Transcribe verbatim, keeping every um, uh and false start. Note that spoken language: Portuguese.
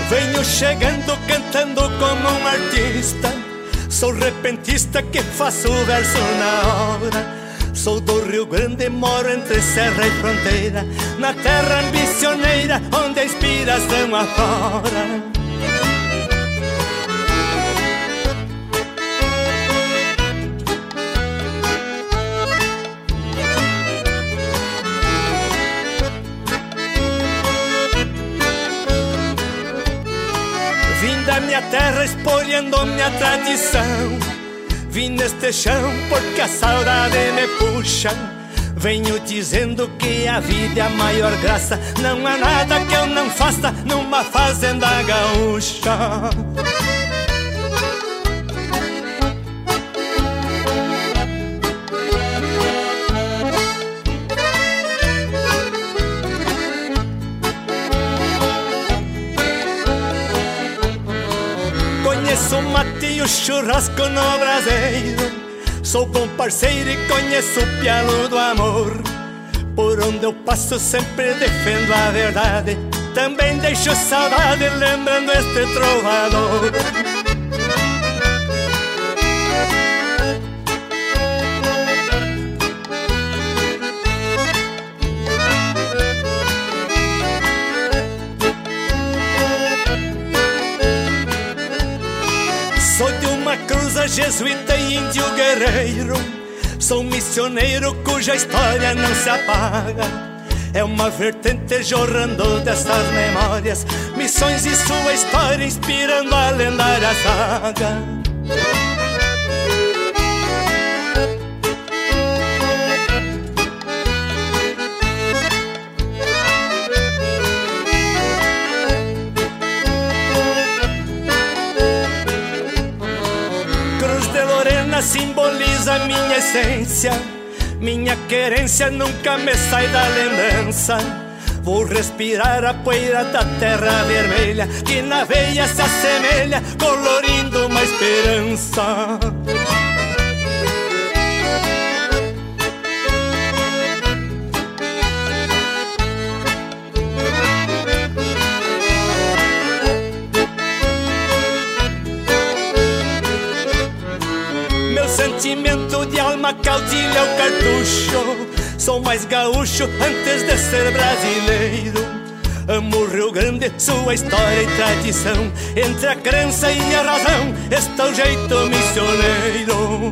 Venho chegando cantando como um artista. Sou repentista que faço verso na hora. Sou do Rio Grande, moro entre serra e fronteira, na terra ambicioneira onde a inspiração aflora. Vim da minha terra espolhando minha tradição. Vim neste chão porque a saudade me puxa. Venho dizendo que a vida é a maior graça. Não há nada que eu não faça numa fazenda gaúcha. Conheço o mate e o churrasco no braseiro. Sou bom parceiro e conheço o pialo do amor. Por onde eu passo sempre defendo a verdade. Também deixo saudade lembrando este trovador. Sou de uma cruza jesuíta e índio guerreiro. Sou missioneiro cuja história não se apaga. É uma vertente jorrando dessas memórias. Missões e sua história inspirando a lendária saga. Simboliza minha essência. Minha querência nunca me sai da lembrança. Vou respirar a poeira da terra vermelha que na veia se assemelha, colorindo uma esperança. Sentimento de alma caudilha o cartucho. Sou mais gaúcho antes de ser brasileiro. Amo o Rio Grande, sua história e tradição. Entre a crença e a razão está o jeito missioneiro.